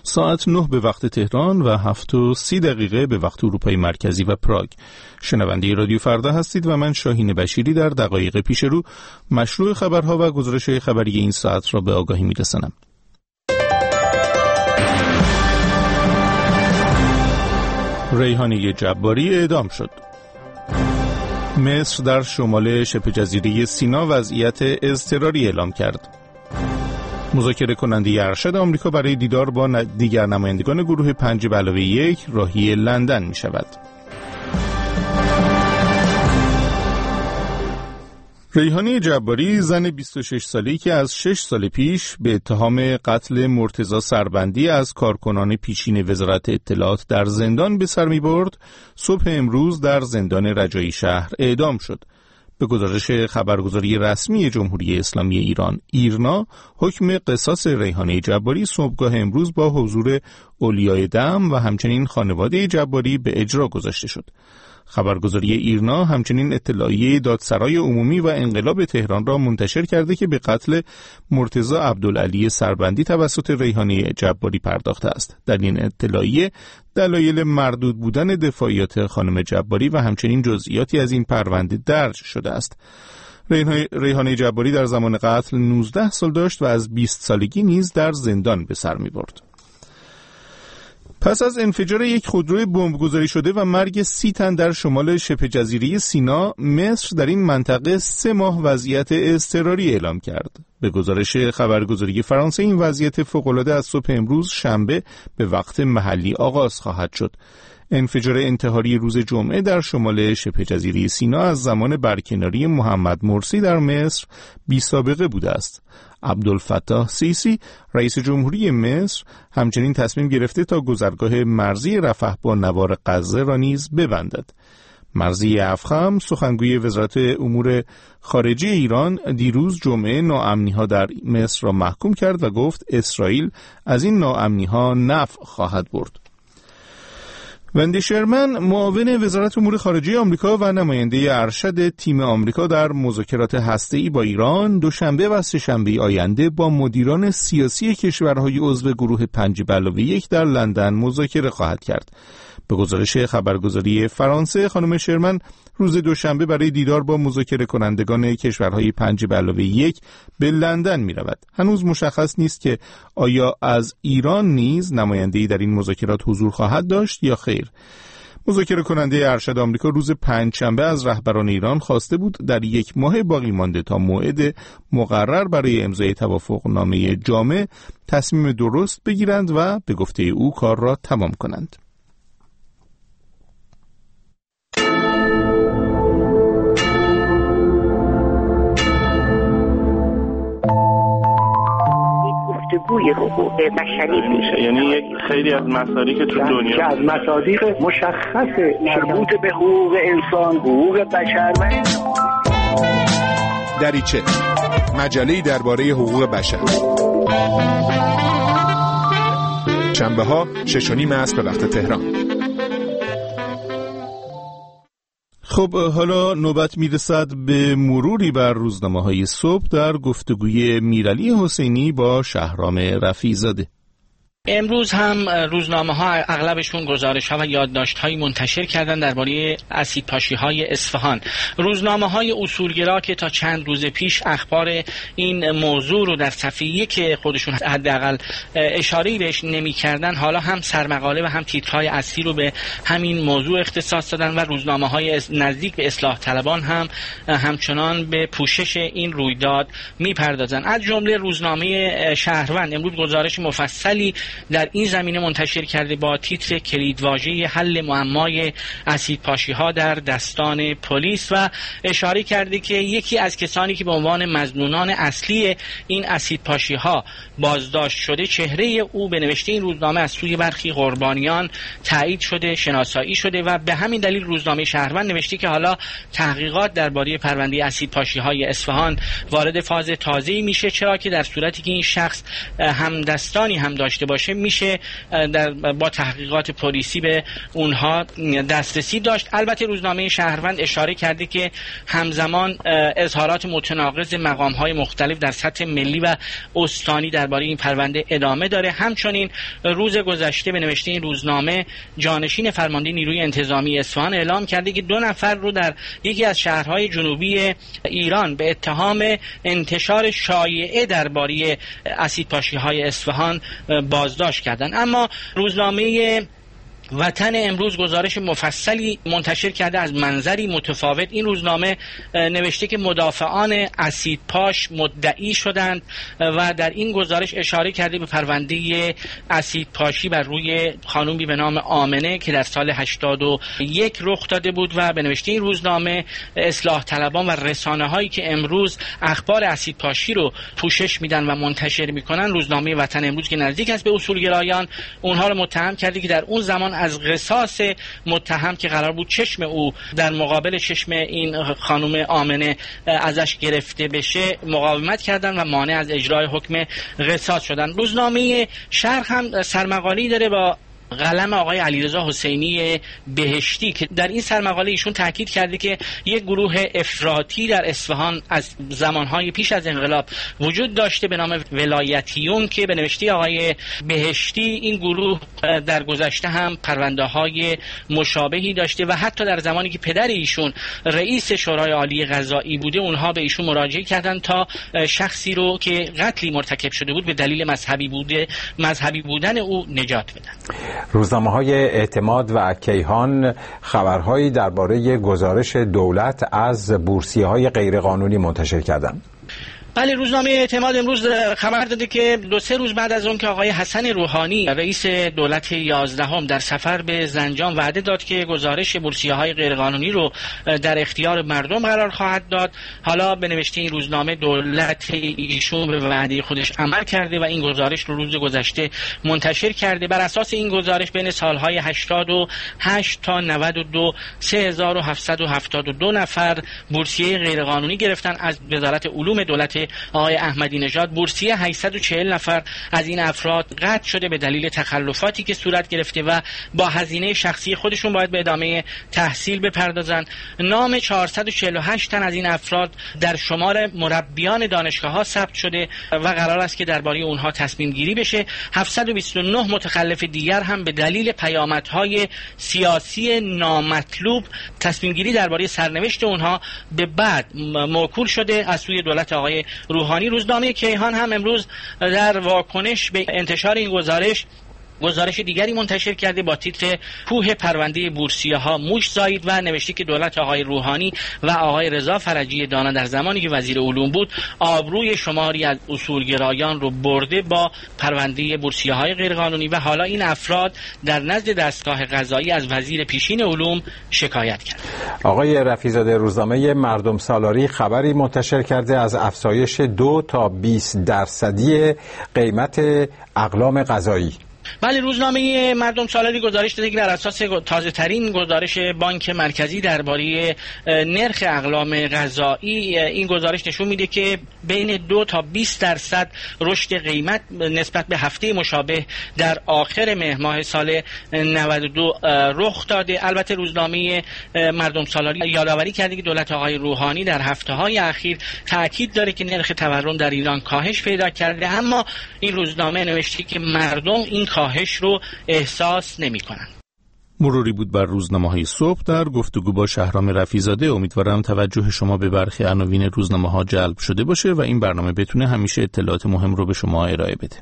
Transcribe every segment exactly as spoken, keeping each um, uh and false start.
ساعت نه به وقت تهران و هفت و سی دقیقه به وقت اروپای مرکزی و پراگ. شنونده رادیو فردا هستید و من شاهین بشیری در دقایق پیش رو مشروع خبرها و گزارش‌های خبری این ساعت را به آگاهی می‌رسانم. ریحانه جباری اعدام شد. مصر در شمال شبه جزیره سینا وضعیت اضطراری اعلام کرد. مذاکره کننده ارشد آمریکا برای دیدار با دیگر نمایندگان گروه پنج به علاوه یک راهی لندن می شود. ریحانه جباری زن بیست و شش ساله‌ای که از شش سال پیش به اتهام قتل مرتضی سربندی از کارکنان پیشین وزارت اطلاعات در زندان به سر می‌برد، صبح امروز در زندان رجایی شهر اعدام شد. به گزارش خبرگزاری رسمی جمهوری اسلامی ایران ایرنا، حکم قصاص ریحانه جباری صبحگاه امروز با حضور اولیای دم و همچنین خانواده جباری به اجرا گذاشته شد. خبرگزاری ایرنا همچنین اطلاعیه دادسرای عمومی و انقلاب تهران را منتشر کرده که به قتل مرتضی عبدالعلی سربندی توسط ریحانه جباری پرداخته است. در این اطلاعیه دلایل مردود بودن دفاعیات خانم جباری و همچنین جزئیاتی از این پرونده درج شده است. ریحانه جباری در زمان قتل نوزده سال داشت و از بیست سالگی نیز در زندان به سر می‌برد. پس از انفجار یک خودروی بمبگذاری شده و مرگ سی تن در شمال شبه جزیره سینا، مصر در این منطقه سه ماه وضعیت اضطراری اعلام کرد. به گزارش خبرگزاری فرانسه این وضعیت فوق‌العاده از صبح امروز شنبه به وقت محلی آغاز خواهد شد. انفجار انتحاری روز جمعه در شمال شبه جزیره سینا از زمان برکناری محمد مرسی در مصر بی سابقه بوده است. عبدالفتاح سیسی رئیس جمهوری مصر همچنین تصمیم گرفته تا گذرگاه مرزی رفح با نوار غزه را نیز ببندد. مرزی افخم سخنگوی وزارت امور خارجه ایران دیروز جمعه ناامنی‌ها در مصر را محکوم کرد و گفت اسرائیل از این ناامنی‌ها نفع خواهد برد. وندی شرمن معاون وزارت امور خارجه آمریکا و نماینده ارشد تیم آمریکا در مذاکرات هسته‌ای با ایران دوشنبه و سه‌شنبه آینده با مدیران سیاسی کشورهای عضو گروه پنج به علاوه یک در لندن مذاکره خواهد کرد. به گزارش خبرگزاری فرانسه، خانم شرمن روز دوشنبه برای دیدار با مذاکره کنندگان کشورهای پنج به علاوه یک به لندن می رود. هنوز مشخص نیست که آیا از ایران نیز نماینده‌ای در این مذاکرات حضور خواهد داشت یا خیر. مذاکره کننده ارشد آمریکا روز پنجشنبه از رهبران ایران خواسته بود در یک ماه باقی مانده تا موعد مقرر برای امضای توافقنامه جامع تصمیم درست بگیرند و به گفته او کار را تمام کنند. گفتگوی حقوق بشری میشه، یعنی یک خیلی از مصادیق تو دنیا که از مصادیق مشخص مربوط به حقوق انسان، حقوق بشر و دریچه مجله‌ای درباره حقوق بشر، شنبه ها شش و نیم است به وقت تهران. خب حالا نوبت میرسد به مروری بر روزنامه‌های صبح در گفتگوی میرعلی حسینی با شهرام رفیع‌زاده. امروز هم روزنامه‌ها اغلبشون گزارش‌ها و یادداشت‌هایی منتشر کردن درباره اسیدپاشی‌های اصفهان. روزنامه‌های اصولگرا که تا چند روز پیش اخبار این موضوع رو در صفحه یک خودشون حداقل اشاره‌ای بهش نمی‌کردن، حالا هم سرمقاله و هم تیترهای اصلی رو به همین موضوع اختصاص دادن و روزنامه‌های نزدیک به اصلاح طلبان هم همچنان به پوشش این رویداد می‌پردازن. از جمله روزنامه شهروند امروز گزارش مفصلی در این زمینه منتشر کرده با تیتر کلیدواژه حل معمای اسیدپاشی‌ها در دستان پلیس و اشاره کرده که یکی از کسانی که به عنوان مظنونان اصلی این اسیدپاشی‌ها بازداشت شده، چهره او به نوشته این روزنامه از سوی برخی قربانیان تایید شده، شناسایی شده و به همین دلیل روزنامه شهروند نوشته که حالا تحقیقات درباره پرونده اسیدپاشی‌های اصفهان وارد فاز تازه‌ای میشه، چرا که در صورتی که این شخص همدستانی هم داشته باشه باشه میشه در با تحقیقات پلیسی به اونها دسترسی داشت. البته روزنامه شهروند اشاره کرده که همزمان اظهارات متناقض مقام‌های مختلف در سطح ملی و استانی درباره این پرونده ادامه داره. همچنین روز گذشته به نوشته این روزنامه جانشین فرمانده نیروی انتظامی اصفهان اعلام کرده که دو نفر رو در یکی از شهرهای جنوبی ایران به اتهام انتشار شایعه درباره اسیدپاشی‌های اصفهان بازداشت کردند. اما روزنامه وطن امروز گزارش مفصلی منتشر کرده از منظری متفاوت. این روزنامه نوشته که مدافعان اسیدپاش مدعی شدند و در این گزارش اشاره کرده به پرونده اسیدپاشی بر روی خانومی به نام آمنه که در سال هشتاد و یک رخ داده بود و به نوشته این روزنامه اصلاح طلبان و رسانه هایی که امروز اخبار اسیدپاشی رو پوشش میدن و منتشر میکنن، روزنامه وطن امروز که نزدیک است به اصولگرایان، اونها رو متهم کرده که در اون زمان از قصاص متهم که قرار بود چشم او در مقابل چشم این خانم آمنه ازش گرفته بشه مقاومت کردن و مانع از اجرای حکم قصاص شدن. روزنامه شرق هم سرمقاله‌ای داره با قلم آقای علیرضا حسینی بهشتی که در این سرمقاله ایشون تاکید کرده که یک گروه افراطی در اصفهان از زمانهای پیش از انقلاب وجود داشته به نام ولایتیون که به نوشته آقای بهشتی این گروه در گذشته هم پرونده‌های مشابهی داشته و حتی در زمانی که پدر ایشون رئیس شورای عالی قضایی بوده اونها به ایشون مراجعه کردند تا شخصی رو که قتلی مرتکب شده بود به دلیل مذهبی بوده مذهبی بودن او نجات بدن. روزنامه‌های اعتماد و کیهان خبرهایی درباره گزارش دولت از بورسیه‌های غیرقانونی منتشر کردند. بله، روزنامه اعتماد امروز خبر داده که دو سه روز بعد از اون که آقای حسن روحانی رئیس دولت یازدهم در سفر به زنجان وعده داد که گزارش بورسیه‌های غیرقانونی رو در اختیار مردم قرار خواهد داد، حالا به نوشته این روزنامه دولت ایشون به وعده خودش عمل کرده و این گزارش رو روز گذشته منتشر کرده. بر اساس این گزارش بین سالهای هشتاد و هشت تا نود و دو سه هزار و هفتصد و هفتاد و دو نفر بورسیه غیرقانونی گرفتن از وزارت علوم دولت آقای احمدی نژاد. بورسیه هشتصد و چهل نفر از این افراد قطع شده به دلیل تخلفاتی که صورت گرفته و با هزینه شخصی خودشون باید به ادامه تحصیل بپردازن. نام چهارصد و چهل و هشت تن از این افراد در شمار مربیان دانشگاه‌ها ثبت شده و قرار است که درباره اونها تصمیم گیری بشه. هفتصد و بیست و نه متخلف دیگر هم به دلیل پیامدهای سیاسی نامطلوب تصمیم گیری درباره سرنوشت اونها به بعد موکول شده از سوی دولت آقای روحانی. روزنامه کیهان هم امروز در واکنش به انتشار این گزارش گزارش دیگری منتشر کرده با تیتر کوه پرونده بورسیه ها موش زایید و نوشته که دولت آقای روحانی و آقای رضا فرجی دانا در زمانی که وزیر علوم بود آبروی شماری از اصولگرایان رو برده با پرونده بورسیه های غیرقانونی و حالا این افراد در نزد دستگاه قضایی از وزیر پیشین علوم شکایت کرد. آقای رفیع‌زاده، روزنامه مردم سالاری خبری منتشر کرده از افزایش دو تا بیست درصدی قیمت اقلام غذایی. بله، روزنامه مردم سالاری گزارش داده که در اساس تازه ترین گزارش بانک مرکزی درباره نرخ اقلام غذایی این گزارش نشون میده که بین دو تا بیست درصد رشد قیمت نسبت به هفته مشابه در آخر مهر ماه سال نود و دو رخ داده. البته روزنامه مردم سالاری یادآوری کرده که دولت آقای روحانی در هفته‌های اخیر تاکید داره که نرخ تورم در ایران کاهش پیدا کرده، اما این روزنامه نوشته که مردم این کاهش رو احساس نمی کنن. مروری بود بر روزنامه‌های صبح در گفتگو با شهرام رفیع‌زاده. امیدوارم توجه شما به برخی عناوین روزنامه‌ها جلب شده باشه و این برنامه بتونه همیشه اطلاعات مهم رو به شما ارائه بده.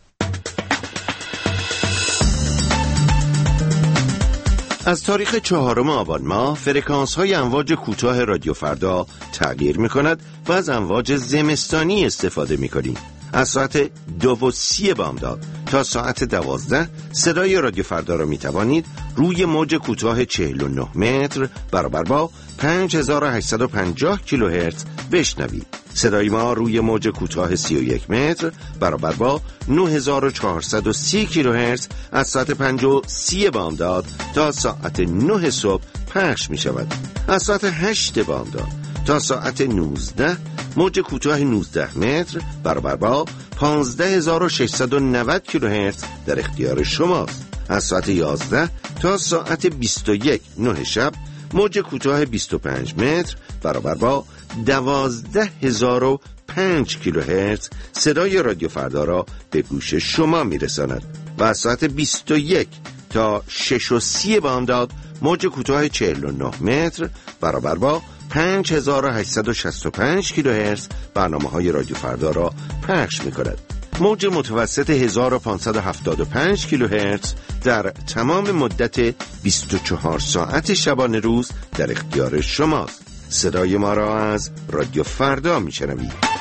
از تاریخ چهارم آبان ماه فرکانس های امواج کوتاه رادیو فردا تغییر می کند و از امواج زمستانی استفاده می کنیم. از ساعت دو و سی بامداد تا ساعت دوازده صدای رادیو فردا را می توانید روی موج کوتاه چهل و نه متر برابر با پنج هزار و هشتصد و پنجاه کیلوهرتز بشنوید. صدای ما روی موج کوتاه سی و یک متر برابر با نه هزار و چهارصد و سی کیلوهرتز از ساعت پنج و سی بامداد تا ساعت نه صبح پخش می شود. از ساعت هشت بامداد تا ساعت نوزده موج کوتاه نوزده متر برابر با پانزده هزار و ششصد و نود کیلوهرتز در اختیار شماست. از ساعت یازده تا ساعت بیست و یک نه شب موج کوتاه بیست و پنج متر برابر با دوازده هزار و پنج کیلوهرتز صدای رادیو فردا را به گوش شما میرساند و از ساعت بیست و یک تا شش و سی بامداد موج کوتاه چهل و نه متر برابر با پنج هزار و هشتصد و شصت و پنج کیلوهرتز برنامه های رادیو فردا را پخش می کند. موج متوسط هزار و پانصد و هفتاد و پنج کیلوهرتز در تمام مدت بیست و چهار ساعت شبانه روز در اختیار شماست. صدای ما را از رادیو فردا می شنوید.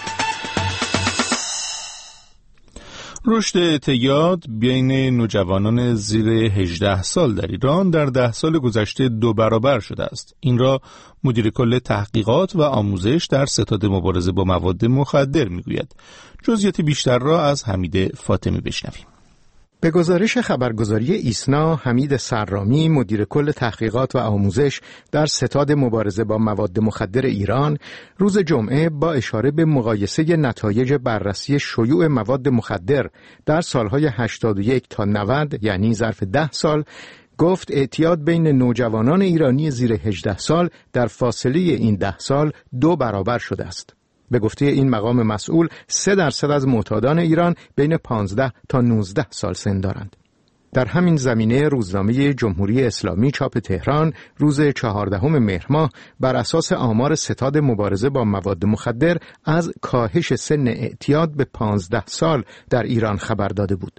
رشد اعتیاد بین نوجوانان زیر هجده سال در ایران در ده سال گذشته دو برابر شده است. این را مدیر کل تحقیقات و آموزش در ستاد مبارزه با مواد مخدر میگوید. جزئیات بیشتر را از حمید فاطمی بشنویم. به گزارش خبرگزاری ایسنا، حمید سرامی مدیر کل تحقیقات و آموزش در ستاد مبارزه با مواد مخدر ایران روز جمعه با اشاره به مقایسه نتایج بررسی شیوع مواد مخدر در سالهای هشتاد و یک تا نود یعنی ظرف ده سال گفت اعتیاد بین نوجوانان ایرانی زیر هجده سال در فاصله این ده سال دو برابر شده است. به گفته این مقام مسئول، سه درصد از معتادان ایران بین پانزده تا نوزده سال سن دارند. در همین زمینه روزنامه جمهوری اسلامی چاپ تهران روز چهاردهم مهر ماه بر اساس آمار ستاد مبارزه با مواد مخدر از کاهش سن اعتیاد به پانزده سال در ایران خبر داده بود.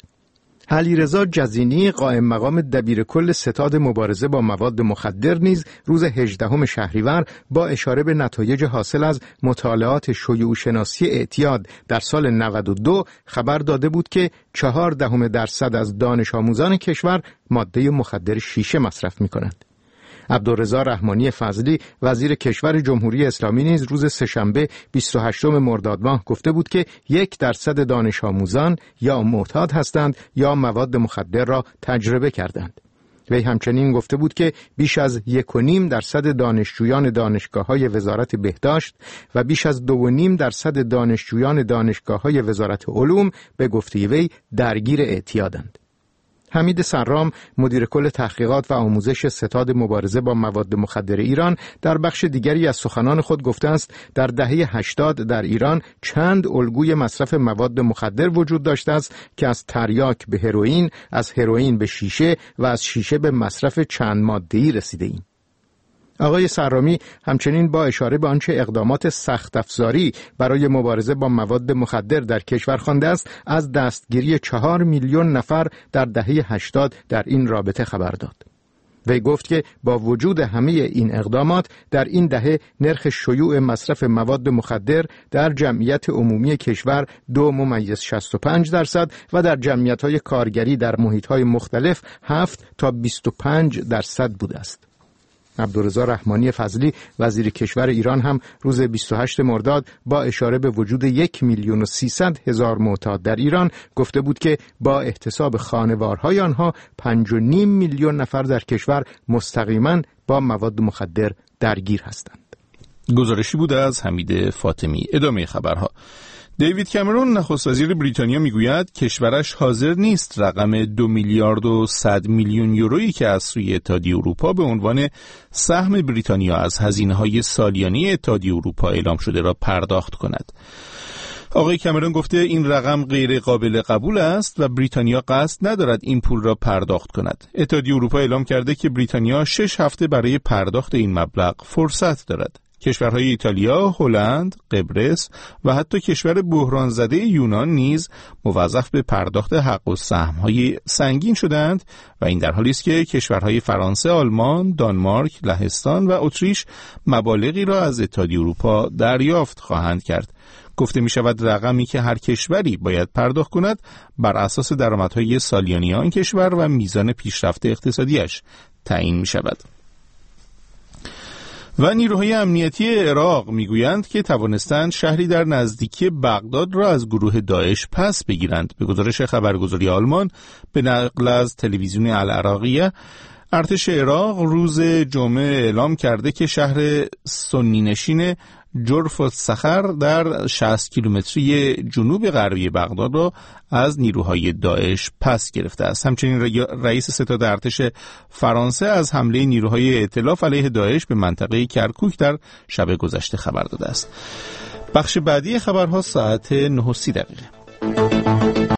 علیرضا جزینی قائم مقام دبیر کل ستاد مبارزه با مواد مخدر نیز روز هجدهم شهریور با اشاره به نتایج حاصل از مطالعات شیوع شناسی اعتیاد در سال نود و دو خبر داده بود که چهار دهم درصد از دانش آموزان کشور ماده مخدر شیشه مصرف می کنند. عبدالرضا رحمانی فضلی وزیر کشور جمهوری اسلامی نیز روز سه‌شنبه بیست و هشتم مرداد ماه گفته بود که یک درصد دانش آموزان یا معتاد هستند یا مواد مخدر را تجربه کردند. وی همچنین گفته بود که بیش از یک و نیم درصد دانشجویان دانشگاه‌های وزارت بهداشت و بیش از دو و نیم درصد دانشجویان دانشگاه‌های وزارت علوم به گفته وی درگیر اعتیادند. حمید سرام مدیر کل تحقیقات و آموزش ستاد مبارزه با مواد مخدر ایران در بخش دیگری از سخنان خود گفته است در دهه هشتاد در ایران چند الگوی مصرف مواد مخدر وجود داشته است که از تریاک به هروئین، از هروئین به شیشه و از شیشه به مصرف چند ماده‌ای رسیده ایم. آقای سرامی همچنین با اشاره به آنچه اقدامات سخت افزاری برای مبارزه با مواد مخدر در کشور خوانده است از دستگیری چهار میلیون نفر در دهه هشتاد در این رابطه خبر داد. وی گفت که با وجود همه این اقدامات در این دهه نرخ شیوع مصرف مواد مخدر در جمعیت عمومی کشور دو ممیز شصت و پنج درصد و در جمعیت‌های کارگری در محیط‌های مختلف هفت تا بیست و پنج درصد بوده است. عبدالرضا رحمانی فضلی وزیر کشور ایران هم روز بیست و هشتم مرداد با اشاره به وجود یک میلیون و سیصد هزار معتاد در ایران گفته بود که با احتساب خانوارهای آنها پنج و نیم میلیون نفر در کشور مستقیما با مواد مخدر درگیر هستند. گزارشی بوده از حمید فاطمی. ادامه خبرها. دیوید کامرون نخست وزیر بریتانیا میگوید کشورش حاضر نیست رقم دو میلیارد و صد میلیون یورویی که از سوی اتحادیه اروپا به عنوان سهم بریتانیا از هزینه‌های سالیانه اتحادیه اروپا اعلام شده را پرداخت کند. آقای کامرون گفته این رقم غیر قابل قبول است و بریتانیا قصد ندارد این پول را پرداخت کند. اتحادیه اروپا اعلام کرده که بریتانیا شش هفته برای پرداخت این مبلغ فرصت دارد. کشورهای ایتالیا، هلند، قبرس و حتی کشور بحران زده یونان نیز موظف به پرداخت حق و سهم‌های سنگین شدند و این در حالی است که کشورهای فرانسه، آلمان، دانمارک، لهستان و اتریش مبالغی را از اتحادیه اروپا دریافت خواهند کرد. گفته می شود رقمی که هر کشوری باید پرداخت کند بر اساس درآمدهای سالیانه آن کشور و میزان پیشرفت اقتصادیش تعیین می شود. و نیروهای امنیتی عراق میگویند که توانستند شهری در نزدیکی بغداد را از گروه داعش پس بگیرند. به گزارش خبرگزاری آلمان به نقل از تلویزیون العراقیه، ارتش عراق روز جمعه اعلام کرده که شهر سنی نشین جرف الصخر در شصت کیلومتری جنوب غربی بغداد را از نیروهای داعش پس گرفته است. همچنین رئیس ستاد ارتش فرانسه از حمله نیروهای ائتلاف علیه داعش به منطقه کرکوک در شب گذشته خبر داده است. بخش بعدی خبرها ساعت نه و سی دقیقه.